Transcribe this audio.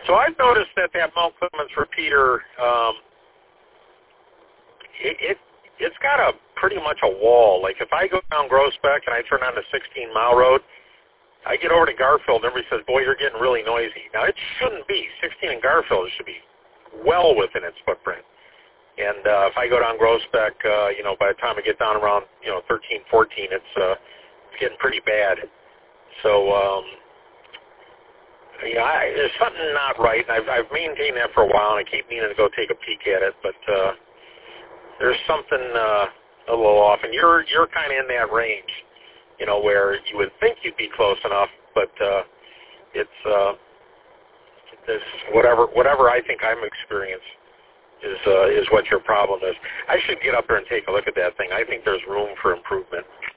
So I've noticed that Mount Clemens repeater, it's got a pretty much a wall. Like if I go down Groesbeck and I turn on the 16-mile road, I get over to Garfield and everybody says, boy, you're getting really noisy. Now, it shouldn't be. 16 and Garfield should be well within its footprint. And if I go down Groesbeck, by the time I get down around, 13, 14, it's getting pretty bad. So, there's something not right, and I've maintained that for a while, and I keep meaning to go take a peek at it, but there's something a little off, and you're kind of in that range, where you would think you'd be close enough, but it's this whatever I think I'm experiencing is what your problem is. I should get up there and take a look at that thing. I think there's room for improvement.